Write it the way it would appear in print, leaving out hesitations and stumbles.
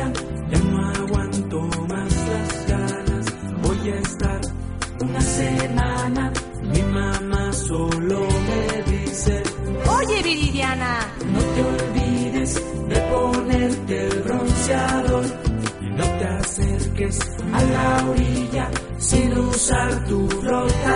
orilla, ya no aguanto más las ganas. Voy a estar una semana. Mi mamá solo me dice: Oye, Viridiana, no te olvides de ponerte el bronceador y no te acerques a la orilla sin usar tu bloqueador.